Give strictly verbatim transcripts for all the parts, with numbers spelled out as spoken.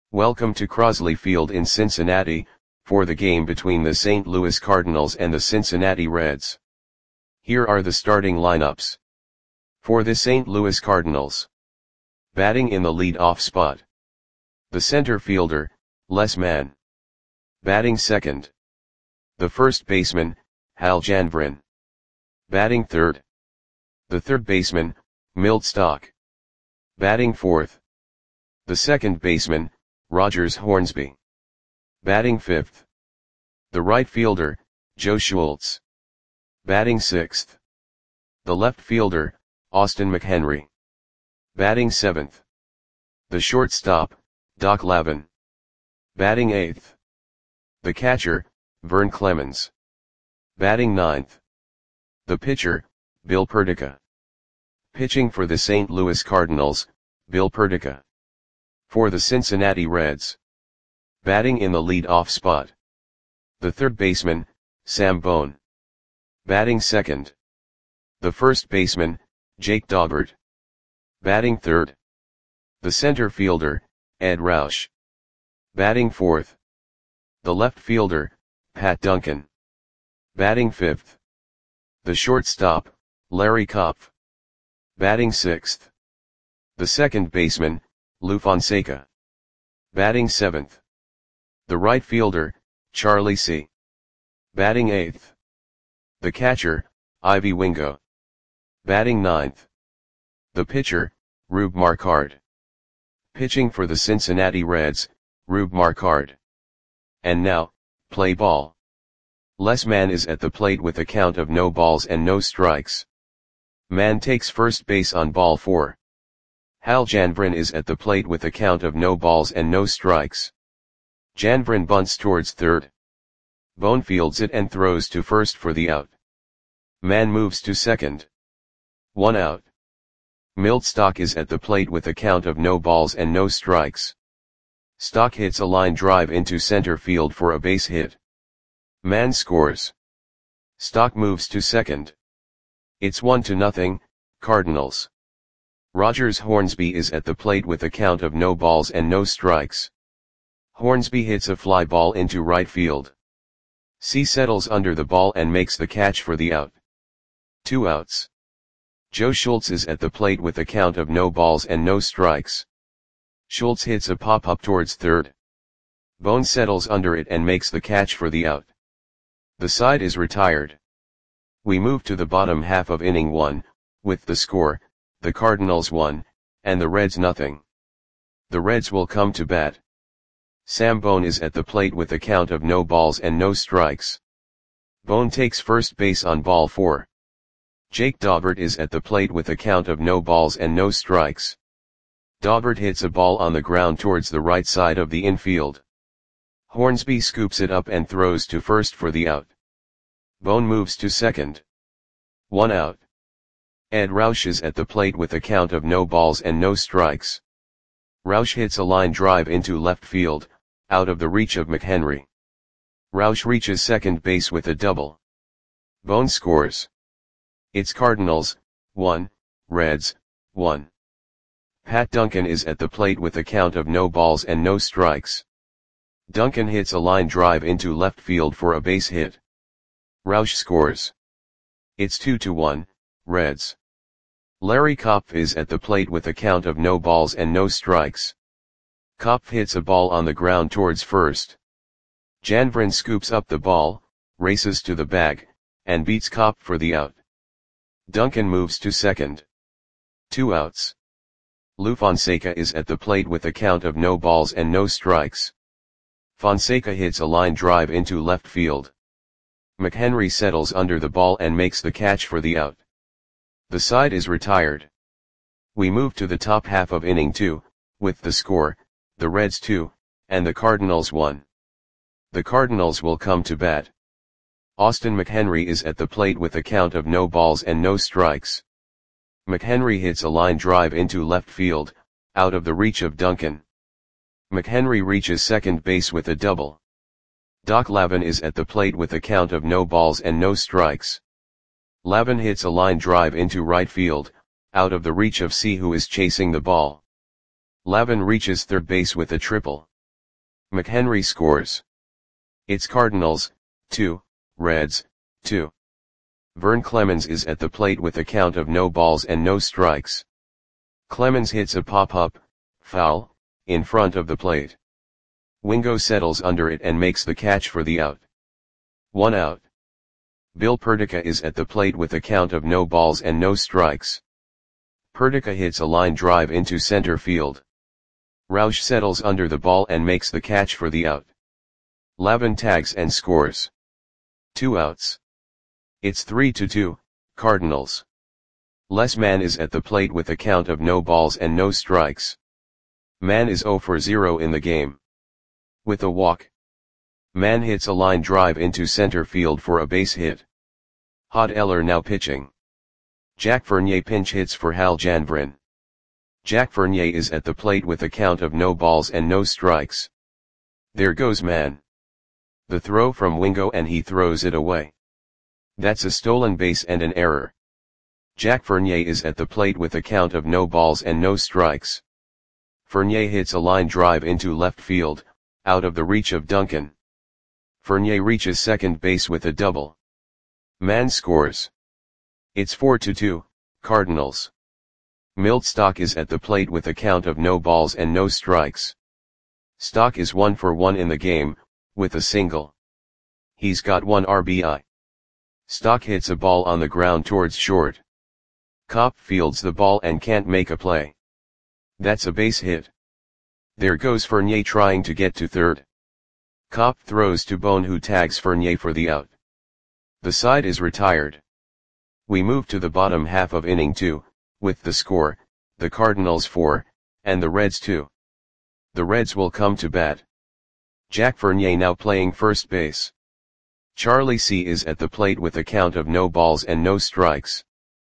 Welcome to Crosley Field in Cincinnati, for the game between the Saint Louis Cardinals and the Cincinnati Reds. Here are the starting lineups. For the Saint Louis Cardinals. Batting in the lead-off spot. The center fielder, Les Mann. Batting second. The first baseman, Hal Janvrin. Batting third. The third baseman, Milt Stock. Batting fourth. The second baseman, Rogers Hornsby. Batting fifth. The right fielder, Joe Schultz. Batting sixth. The left fielder, Austin McHenry. Batting seventh. The shortstop, Doc Lavin. Batting eighth. The catcher, Vern Clemens. Batting ninth. The pitcher, Bill Perdica. Pitching for the Saint Louis Cardinals, Bill Perdica. For the Cincinnati Reds. Batting in the lead-off spot. The third baseman, Sam Bone. Batting second. The first baseman, Jake Daubert. Batting third. The center fielder, Ed Roush. Batting fourth. The left fielder, Pat Duncan. Batting fifth. The shortstop, Larry Kopf. Batting sixth. The second baseman, Lou Fonseca. Batting seventh. The right fielder, Charlie C. Batting eighth. The catcher, Ivy Wingo. Batting ninth. The pitcher, Rube Marquard. Pitching for the Cincinnati Reds, Rube Marquard. And now, play ball. Les Mann is at the plate with a count of no balls and no strikes. Mann takes first base on ball four. Hal Janvrin is at the plate with a count of no balls and no strikes. Janvrin bunts towards third. Bone fields it and throws to first for the out. Mann moves to second. One out. Milt Stock is at the plate with a count of no balls and no strikes. Stock hits a line drive into center field for a base hit. Mann scores. Stock moves to second. It's one to nothing, Cardinals. Rogers Hornsby is at the plate with a count of no balls and no strikes. Hornsby hits a fly ball into right field. C settles under the ball and makes the catch for the out. Two outs. Joe Schultz is at the plate with a count of no balls and no strikes. Schultz hits a pop-up towards third. Bone settles under it and makes the catch for the out. The side is retired. We move to the bottom half of inning one, with the score, the Cardinals one, and the Reds nothing. The Reds will come to bat. Sam Bone is at the plate with a count of no balls and no strikes. Bone takes first base on ball four. Jake Daubert is at the plate with a count of no balls and no strikes. Daubert hits a ball on the ground towards the right side of the infield. Hornsby scoops it up and throws to first for the out. Bone moves to second. One out. Ed Roush is at the plate with a count of no balls and no strikes. Roush hits a line drive into left field, out of the reach of McHenry. Roush reaches second base with a double. Bone scores. It's Cardinals, one, Reds, one. Pat Duncan is at the plate with a count of no balls and no strikes. Duncan hits a line drive into left field for a base hit. Roush scores. It's two to one, Reds. Larry Kopf is at the plate with a count of no balls and no strikes. Kopf hits a ball on the ground towards first. Janvrin scoops up the ball, races to the bag, and beats Kopf for the out. Duncan moves to second. Two outs. Lou Fonseca is at the plate with a count of no balls and no strikes. Fonseca hits a line drive into left field. McHenry settles under the ball and makes the catch for the out. The side is retired. We move to the top half of inning two, with the score, the Reds two, and the Cardinals one. The Cardinals will come to bat. Austin McHenry is at the plate with a count of no balls and no strikes. McHenry hits a line drive into left field, out of the reach of Duncan. McHenry reaches second base with a double. Doc Lavin is at the plate with a count of no balls and no strikes. Lavin hits a line drive into right field, out of the reach of C, who is chasing the ball. Lavin reaches third base with a triple. McHenry scores. It's Cardinals, two, Reds, two. Vern Clemens is at the plate with a count of no balls and no strikes. Clemens hits a pop-up, foul, in front of the plate. Wingo settles under it and makes the catch for the out. One out. Bill Perdica is at the plate with a count of no balls and no strikes. Perdica hits a line drive into center field. Roush settles under the ball and makes the catch for the out. Lavin tags and scores. Two outs. It's three to two, Cardinals. Les Mann is at the plate with a count of no balls and no strikes. Mann is zero for zero in the game. With a walk. Mann hits a line drive into center field for a base hit. Hod Eller now pitching. Jack Fournier pinch hits for Hal Janvrin. Jack Fournier is at the plate with a count of no balls and no strikes. There goes Mann. The throw from Wingo and he throws it away. That's a stolen base and an error. Jack Fournier is at the plate with a count of no balls and no strikes. Fournier hits a line drive into left field, out of the reach of Duncan. Fournier reaches second base with a double. Mann scores. It's four to two, Cardinals. Milt Stock is at the plate with a count of no balls and no strikes. Stock is one for one in the game, with a single. He's got one R B I. Stock hits a ball on the ground towards short. Kopp fields the ball and can't make a play. That's a base hit. There goes Fournier trying to get to third. Kopp throws to Bone, who tags Fournier for the out. The side is retired. We move to the bottom half of inning two, with the score, the Cardinals four, and the Reds two. The Reds will come to bat. Jack Fournier now playing first base. Charlie C. is at the plate with a count of no balls and no strikes.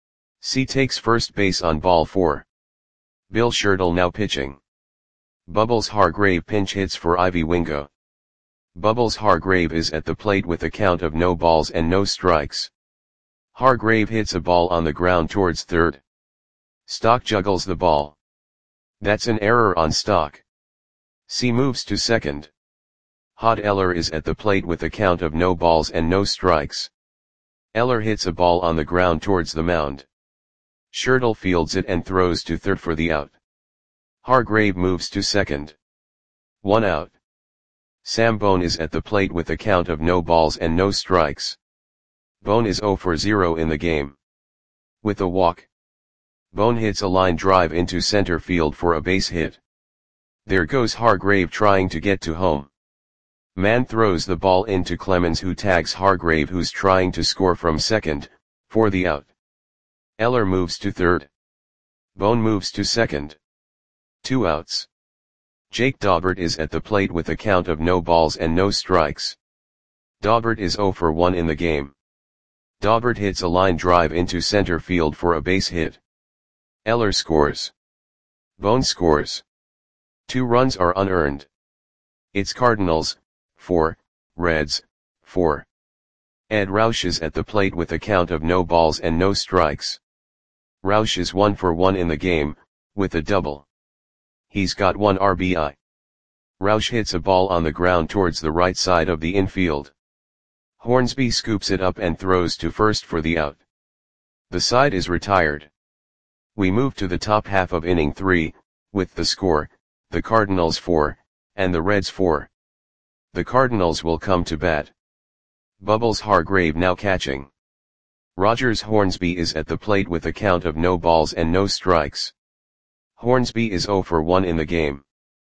C takes first base on ball four. Bill Schertle now pitching. Bubbles Hargrave pinch hits for Ivy Wingo. Bubbles Hargrave is at the plate with a count of no balls and no strikes. Hargrave hits a ball on the ground towards third. Stock juggles the ball. That's an error on Stock. C moves to second. Hod Eller is at the plate with a count of no balls and no strikes. Eller hits a ball on the ground towards the mound. Schertle fields it and throws to third for the out. Hargrave moves to second. One out. Sam Bone is at the plate with a count of no balls and no strikes. Bone is zero for zero in the game. With a walk. Bone hits a line drive into center field for a base hit. There goes Hargrave trying to get to home. Mann throws the ball into Clemens, who tags Hargrave, who's trying to score from second, for the out. Eller moves to third. Bone moves to second. Two outs. Jake Daubert is at the plate with a count of no balls and no strikes. Daubert is zero for one in the game. Daubert hits a line drive into center field for a base hit. Eller scores. Bone scores. Two runs are unearned. It's Cardinals, four, Reds, four. Ed Roush is at the plate with a count of no balls and no strikes. Roush is one for one in the game, with a double. He's got one R B I. Roush hits a ball on the ground towards the right side of the infield. Hornsby scoops it up and throws to first for the out. The side is retired. We move to the top half of inning three, with the score, the Cardinals four, and the Reds four. The Cardinals will come to bat. Bubbles Hargrave now catching. Rogers Hornsby is at the plate with a count of no balls and no strikes. Hornsby is zero for one in the game.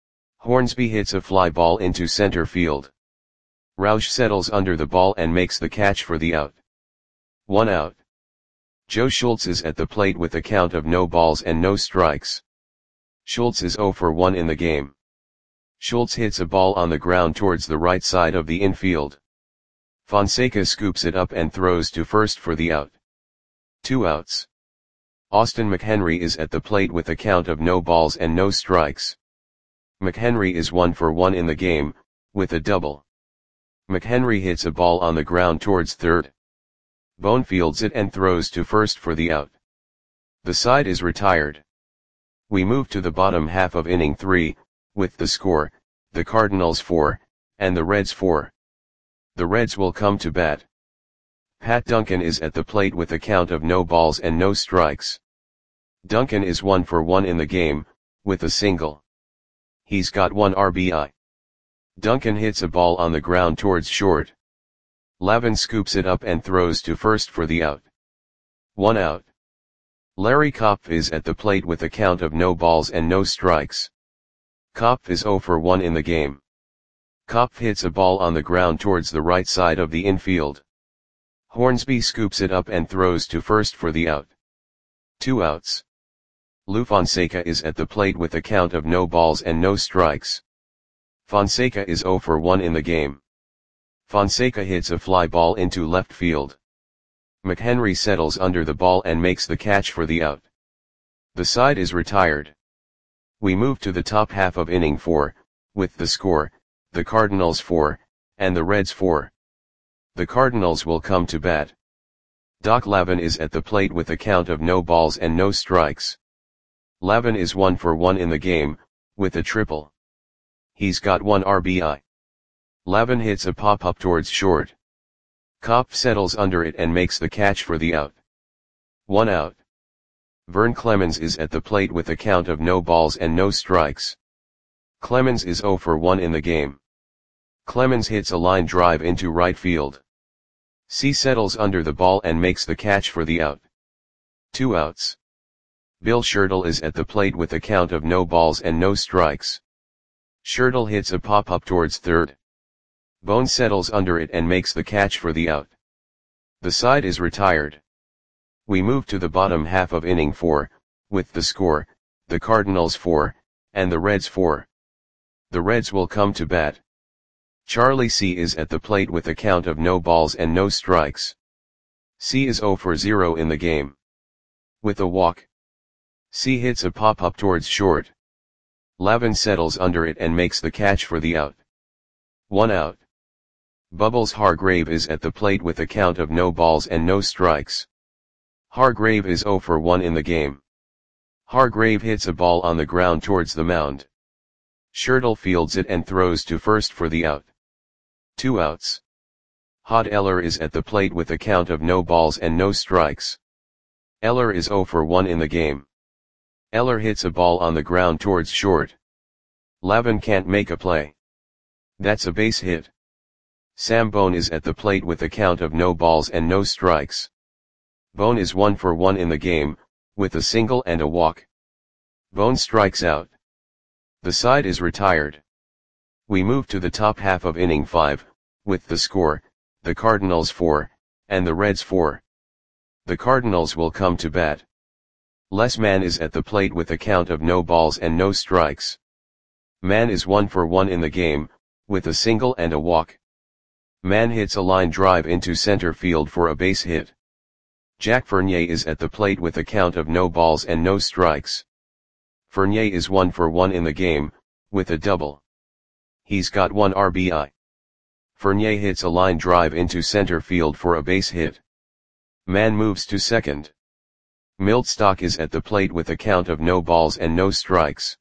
Hornsby hits a fly ball into center field. Roush settles under the ball and makes the catch for the out. One out. Joe Schultz is at the plate with a count of no balls and no strikes. Schultz is zero for one in the game. Schultz hits a ball on the ground towards the right side of the infield. Fonseca scoops it up and throws to first for the out. Two outs. Austin McHenry is at the plate with a count of no balls and no strikes. McHenry is one for one in the game, with a double. McHenry hits a ball on the ground towards third. Bone fields it and throws to first for the out. The side is retired. We move to the bottom half of inning three, with the score, the Cardinals four, and the Reds four. The Reds will come to bat. Pat Duncan is at the plate with a count of no balls and no strikes. Duncan is one for one in the game, with a single. He's got one R B I. Duncan hits a ball on the ground towards short. Lavin scoops it up and throws to first for the out. One out. Larry Kopf is at the plate with a count of no balls and no strikes. Kopf is zero for one in the game. Kopf hits a ball on the ground towards the right side of the infield. Hornsby scoops it up and throws to first for the out. Two outs. Lou Fonseca is at the plate with a count of no balls and no strikes. Fonseca is zero for one in the game. Fonseca hits a fly ball into left field. McHenry settles under the ball and makes the catch for the out. The side is retired. We move to the top half of inning four, with the score, the Cardinals four, and the Reds four. The Cardinals will come to bat. Doc Lavin is at the plate with a count of no balls and no strikes. Lavin is one for one in the game, with a triple. He's got one R B I. Lavin hits a pop-up towards short. Kopf settles under it and makes the catch for the out. One out. Vern Clemens is at the plate with a count of no balls and no strikes. Clemens is zero for one in the game. Clemens hits a line drive into right field. C settles under the ball and makes the catch for the out. Two outs. Bill Schertle is at the plate with a count of no balls and no strikes. Schertle hits a pop-up towards third. Bone settles under it and makes the catch for the out. The side is retired. We move to the bottom half of inning four, with the score, the Cardinals four, and the Reds four. The Reds will come to bat. Charlie C is at the plate with a count of no balls and no strikes. C is zero for zero in the game. With a walk. C hits a pop-up towards short. Lavin settles under it and makes the catch for the out. One out. Bubbles Hargrave is at the plate with a count of no balls and no strikes. Hargrave is zero for one in the game. Hargrave hits a ball on the ground towards the mound. Schertle fields it and throws to first for the out. Two outs. Hod Eller is at the plate with a count of no balls and no strikes. Eller is zero for one in the game. Eller hits a ball on the ground towards short. Lavin can't make a play. That's a base hit. Sam Bone is at the plate with a count of no balls and no strikes. Bone is one for one in the game, with a single and a walk. Bone strikes out. The side is retired. We move to the top half of inning five, with the score, the Cardinals four, and the Reds four. The Cardinals will come to bat. Les Mann is at the plate with a count of no balls and no strikes. Mann is one for one in the game, with a single and a walk. Mann hits a line drive into center field for a base hit. Jack Fournier is at the plate with a count of no balls and no strikes. Fournier is one for one in the game, with a double. He's got one R B I. Fournier hits a line drive into center field for a base hit. Mann moves to second. Milt Stock is at the plate with a count of no balls and no strikes.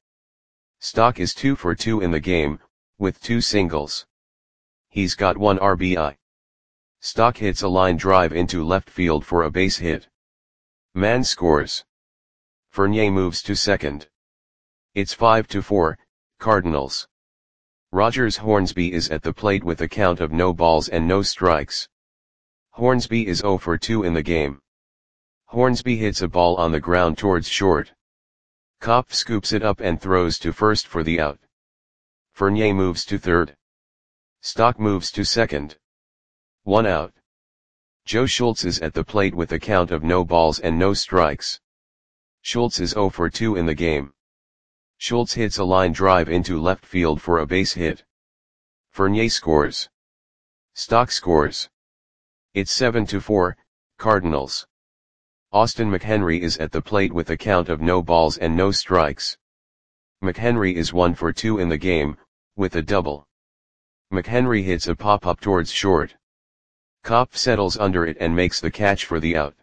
Stock is two for two in the game, with two singles. He's got one R B I. Stock hits a line drive into left field for a base hit. Mann scores. Fournier moves to second. It's five to four, Cardinals. Rogers Hornsby is at the plate with a count of no balls and no strikes. Hornsby is zero for two in the game. Hornsby hits a ball on the ground towards short. Kopf scoops it up and throws to first for the out. Fournier moves to third. Stock moves to second. One out. Joe Schultz is at the plate with a count of no balls and no strikes. Schultz is zero for two in the game. Schultz hits a line drive into left field for a base hit. Fournier scores. Stock scores. It's seven to four, Cardinals. Austin McHenry is at the plate with a count of no balls and no strikes. McHenry is one for two in the game, with a double. McHenry hits a pop-up towards short. Kopf settles under it and makes the catch for the out.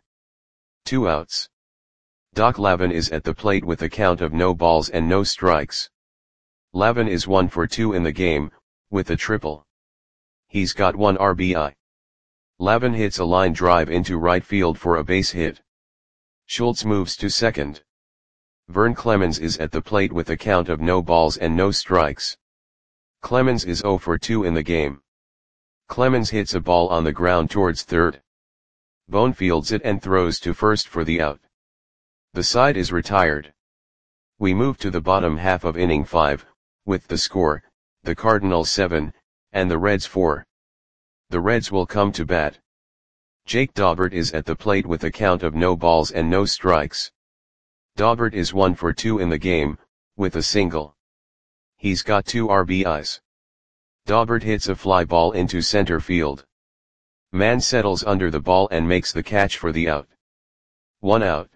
Two outs. Doc Lavin is at the plate with a count of no balls and no strikes. Lavin is one for two in the game, with a triple. He's got one R B I. Lavin hits a line drive into right field for a base hit. Schultz moves to second. Vern Clemens is at the plate with a count of no balls and no strikes. Clemens is zero for two in the game. Clemens hits a ball on the ground towards third. Bone fields it and throws to first for the out. The side is retired. We move to the bottom half of inning five, with the score, the Cardinals seven, and the Reds four. The Reds will come to bat. Jake Daubert is at the plate with a count of no balls and no strikes. Daubert is one for two in the game, with a single. He's got two R B Is. Daubert hits a fly ball into center field. Mann settles under the ball and makes the catch for the out. One out.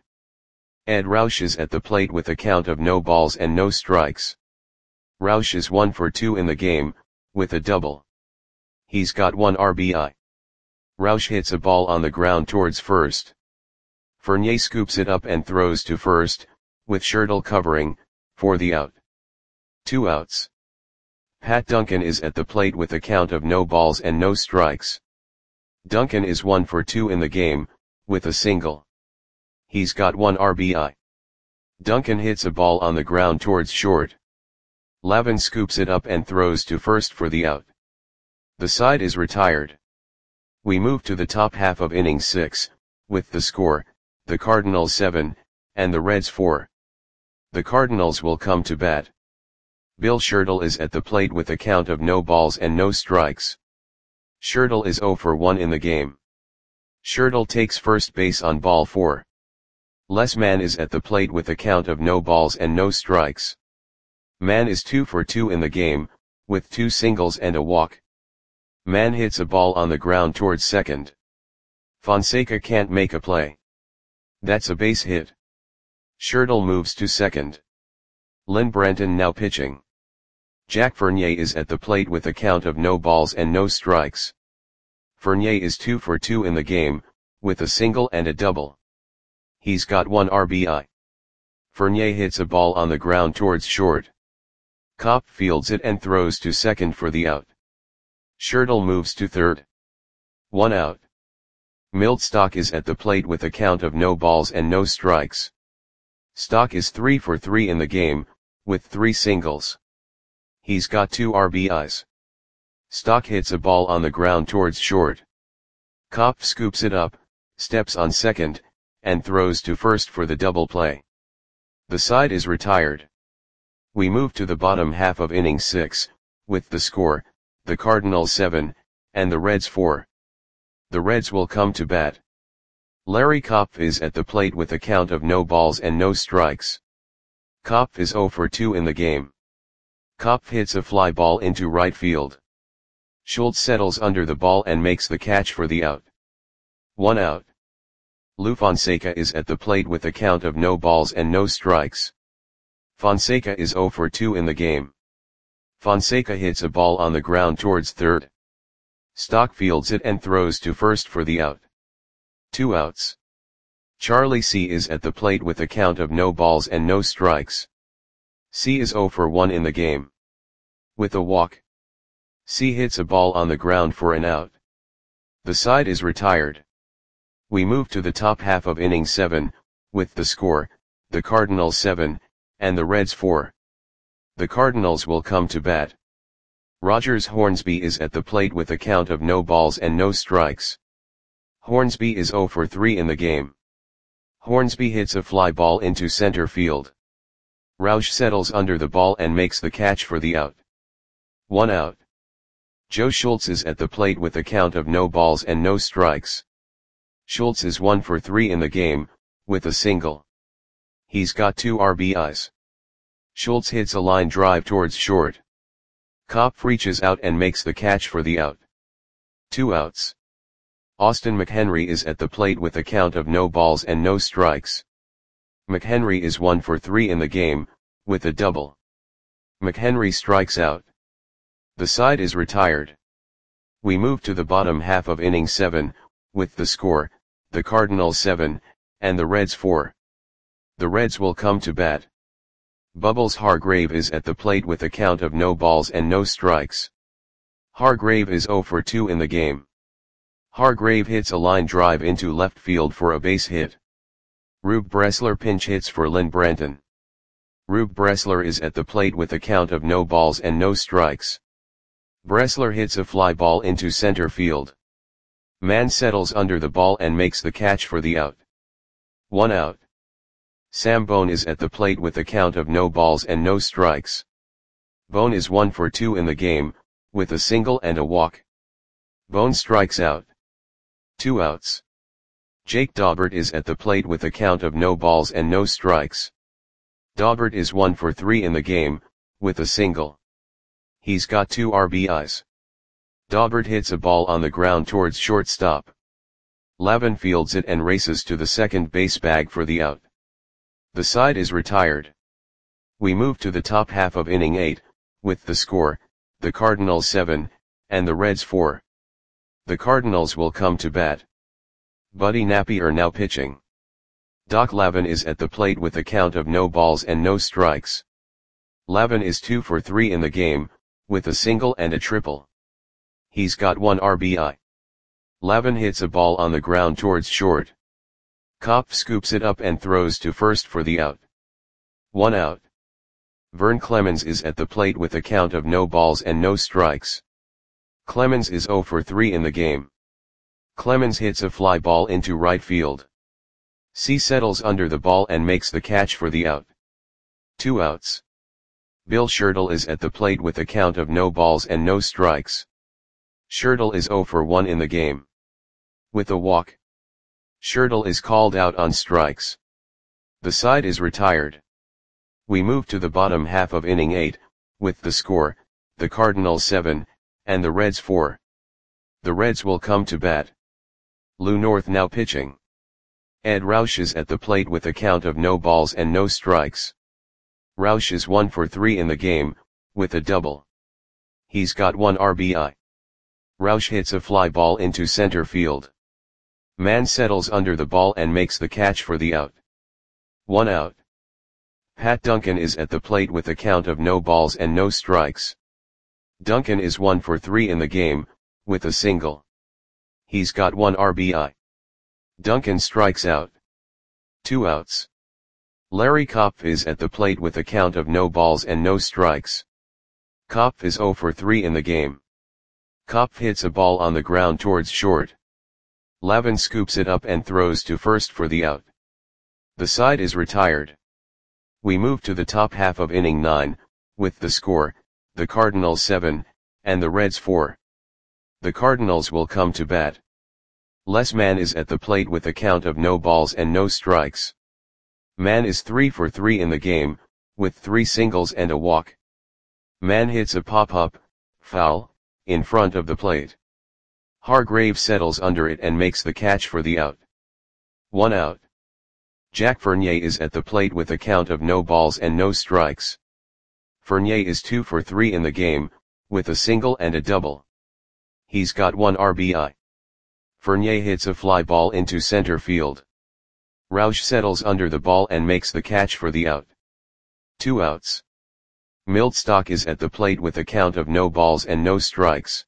Ed Roush is at the plate with a count of no balls and no strikes. Roush is one for two in the game, with a double. He's got one R B I. Roush hits a ball on the ground towards first. Fournier scoops it up and throws to first, with Schertle covering, for the out. Two outs. Pat Duncan is at the plate with a count of no balls and no strikes. Duncan is one for two in the game, with a single. He's got one R B I. Duncan hits a ball on the ground towards short. Lavin scoops it up and throws to first for the out. The side is retired. We move to the top half of inning six, with the score, the Cardinals seven, and the Reds four. The Cardinals will come to bat. Bill Schertle is at the plate with a count of no balls and no strikes. Schertle is zero for one in the game. Schertle takes first base on ball four. Les Mann is at the plate with a count of no balls and no strikes. Mann is two for two in the game, with two singles and a walk. Mann hits a ball on the ground towards second. Fonseca can't make a play. That's a base hit. Schertle moves to second. Lynn Brenton now pitching. Jack Fournier is at the plate with a count of no balls and no strikes. Fournier is two for two in the game, with a single and a double. He's got one R B I. Fournier hits a ball on the ground towards short. Kopp fields it and throws to second for the out. Schertle moves to third. One out. Milt Stock is at the plate with a count of no balls and no strikes. Stock is three for three in the game, with three singles. He's got two R B Is. Stock hits a ball on the ground towards short. Kopp scoops it up, steps on second, and throws to first for the double play. The side is retired. We move to the bottom half of inning six, with the score, the Cardinals seven, and the Reds four. The Reds will come to bat. Larry Kopf is at the plate with a count of no balls and no strikes. Kopf is zero for two in the game. Kopf hits a fly ball into right field. Schultz settles under the ball and makes the catch for the out. One out. Lou Fonseca is at the plate with a count of no balls and no strikes. Fonseca is zero for two in the game. Fonseca hits a ball on the ground towards third. Stock fields it and throws to first for the out. Two outs. Charlie C is at the plate with a count of no balls and no strikes. C is zero for one in the game. With a walk. C hits a ball on the ground for an out. The side is retired. We move to the top half of inning seven, with the score, the Cardinals seven, and the Reds four. The Cardinals will come to bat. Rogers Hornsby is at the plate with a count of no balls and no strikes. Hornsby is zero for three in the game. Hornsby hits a fly ball into center field. Roush settles under the ball and makes the catch for the out. One out. Joe Schultz is at the plate with a count of no balls and no strikes. Schultz is one for three in the game, with a single. He's got two R B Is. Schultz hits a line drive towards short. Kopf reaches out and makes the catch for the out. Two outs. Austin McHenry is at the plate with a count of no balls and no strikes. McHenry is one for three in the game, with a double. McHenry strikes out. The side is retired. We move to the bottom half of inning seven, with the score, the Cardinals seven, and the Reds four. The Reds will come to bat. Bubbles Hargrave is at the plate with a count of no balls and no strikes. Hargrave is zero for two in the game. Hargrave hits a line drive into left field for a base hit. Rube Bressler pinch hits for Lynn Branton. Rube Bressler is at the plate with a count of no balls and no strikes. Bressler hits a fly ball into center field. Mann settles under the ball and makes the catch for the out. One out. Sam Bone is at the plate with a count of no balls and no strikes. Bone is one for two in the game, with a single and a walk. Bone strikes out. Two outs. Jake Daubert is at the plate with a count of no balls and no strikes. Daubert is one for three in the game, with a single. He's got two R B Is. Daubert hits a ball on the ground towards shortstop. Lavin fields it and races to the second base bag for the out. The side is retired. We move to the top half of inning eight, with the score, the Cardinals seven, and the Reds four. The Cardinals will come to bat. Buddy Napier now pitching. Doc Lavin is at the plate with a count of no balls and no strikes. Lavin is two for three in the game, with a single and a triple. He's got one R B I. Lavin hits a ball on the ground towards short. Kopf scoops it up and throws to first for the out. One out. Vern Clemens is at the plate with a count of no balls and no strikes. Clemens is zero for three in the game. Clemens hits a fly ball into right field. C settles under the ball and makes the catch for the out. Two outs. Bill Schertle is at the plate with a count of no balls and no strikes. Schertle is zero for one in the game. With a walk. Schertle is called out on strikes. The side is retired. We move to the bottom half of inning eight, with the score, the Cardinals seven, and the Reds four. The Reds will come to bat. Lou North now pitching. Ed Roush is at the plate with a count of no balls and no strikes. Roush is one for three in the game, with a double. He's got one R B I. Roush hits a fly ball into center field. Mann settles under the ball and makes the catch for the out. One out. Pat Duncan is at the plate with a count of no balls and no strikes. Duncan is one for three in the game, with a single. He's got one R B I. Duncan strikes out. Two outs. Larry Kopf is at the plate with a count of no balls and no strikes. Kopf is zero for three in the game. Kopf hits a ball on the ground towards short. Lavin scoops it up and throws to first for the out. The side is retired. We move to the top half of inning nine, with the score, the Cardinals seven, and the Reds four. The Cardinals will come to bat. Les Mann is at the plate with a count of no balls and no strikes. Mann is three for three in the game, with three singles and a walk. Mann hits a pop-up, foul, in front of the plate. Hargrave settles under it and makes the catch for the out. One out. Jack Fournier is at the plate with a count of no balls and no strikes. Fournier is two for three in the game, with a single and a double. He's got one R B I. Fournier hits a fly ball into center field. Roush settles under the ball and makes the catch for the out. Two outs. Milt Stock is at the plate with a count of no balls and no strikes.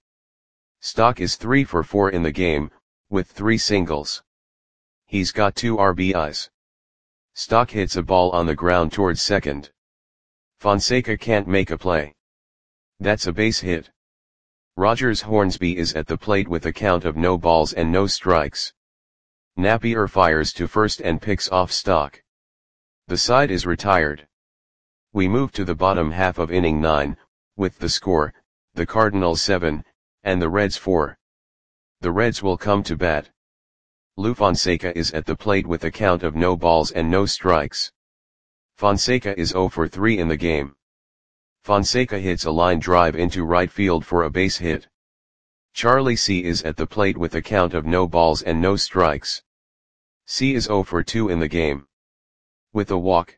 Stock is three for four in the game, with three singles. He's got two R B Is. Stock hits a ball on the ground towards second. Fonseca can't make a play. That's a base hit. Rogers Hornsby is at the plate with a count of no balls and no strikes. Napier fires to first and picks off Stock. The side is retired. We move to the bottom half of inning nine, with the score, the Cardinals seven, and the Reds four. The Reds will come to bat. Lou Fonseca is at the plate with a count of no balls and no strikes. Fonseca is zero for three in the game. Fonseca hits a line drive into right field for a base hit. Charlie C is at the plate with a count of no balls and no strikes. C is zero for two in the game. With a walk.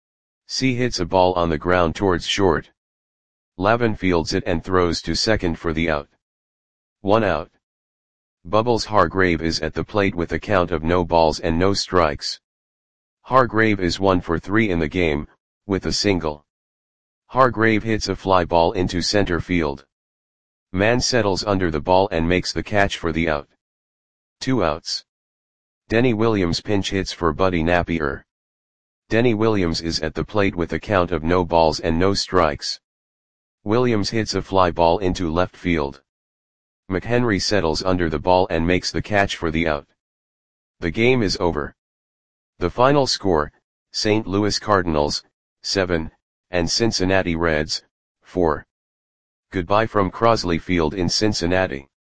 C hits a ball on the ground towards short. Lavin fields it and throws to second for the out. One out. Bubbles Hargrave is at the plate with a count of no balls and no strikes. Hargrave is one for three in the game, with a single. Hargrave hits a fly ball into center field. Mann settles under the ball and makes the catch for the out. Two outs. Denny Williams pinch hits for Buddy Napier. Denny Williams is at the plate with a count of no balls and no strikes. Williams hits a fly ball into left field. McHenry settles under the ball and makes the catch for the out. The game is over. The final score, Saint Louis Cardinals, seven, and Cincinnati Reds, four. Goodbye from Crosley Field in Cincinnati.